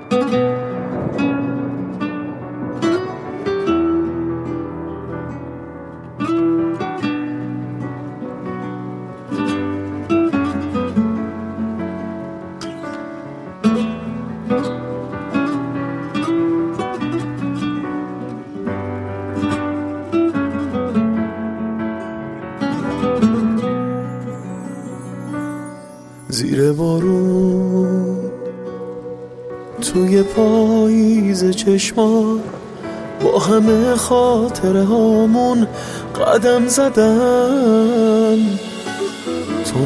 زیر بارون توی پاییز چشمان با همه خاطره هامون قدم زدم. تو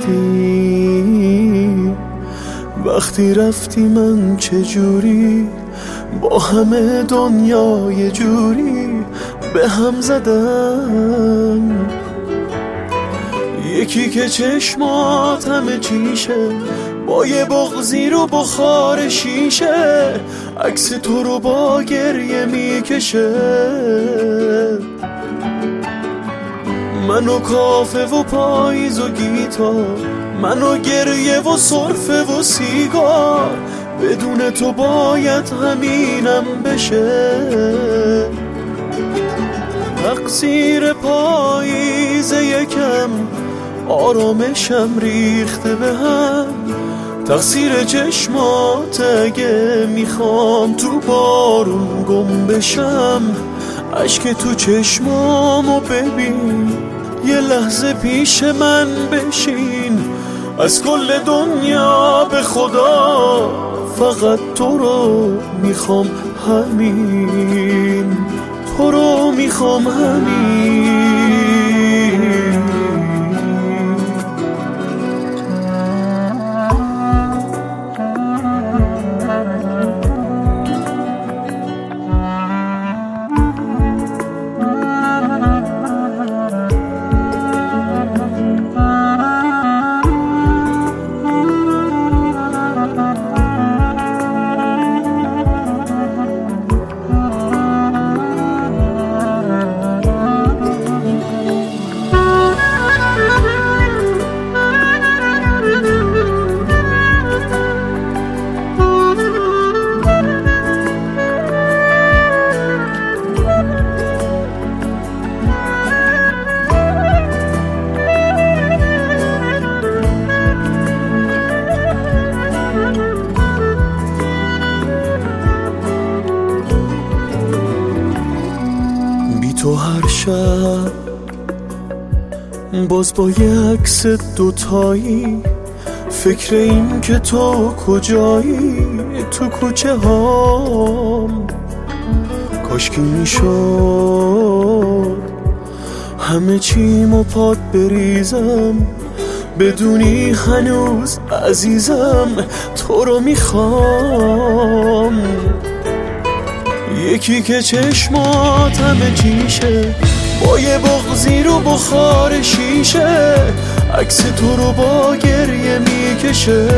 ندیدی وقتی رفتی من چجوری با همه دنیا یه جوری به هم زدم. یکی که چشمات همه چیشه با یه بغضی رو بخار شیشه عکس تو رو با گریه میکشه. منو کافه و پاییز و گیتار، منو گریه و سرفه و سیگار، بدون تو باید همینم بشه. تقصیر پاییز یکم آرامشم ریخته به هم، تقصیر چشمات اگه میخوام تو بارون گم بشم. اشک تو چشمامو ببین، یه لحظه پیش من بشین، از کل دنیا به خدا فقط تو رو میخوام همین، تو رو میخوام همین. تو هر شب باز با یه عکس دوتایی، فکر این که تو کجایی تو کوچه هام. کاشکی میشد همه چیمو پات بریزم، بدونی هنوز عزیزم تو رو میخوام. یکی که چشمات همه چیشه با یه بغضی رو بخار شیشه عکس تو رو با گریه میکشه.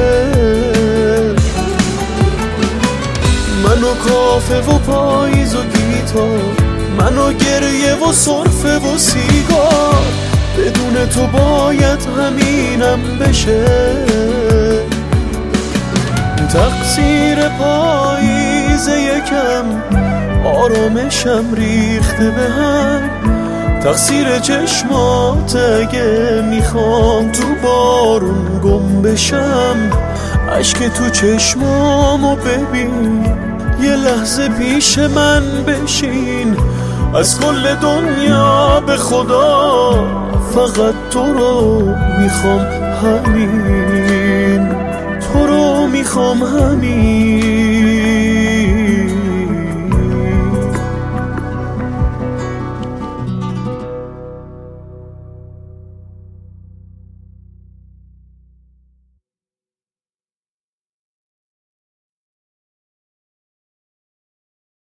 منو کافه و پاییز و گیتار، منو گریه و سرفه و سیگار، بدون تو باید همینم بشه. تقصیر پاییز یکم آرامشم ریخته به هم، تقصیر چشمات اگه میخوام تو بارون گم بشم. اشک تو چشمامو ببین، یه لحظه پیش من بشین، از کل دنیا به خدا فقط تو رو میخوام همین، تو رو میخوام همین.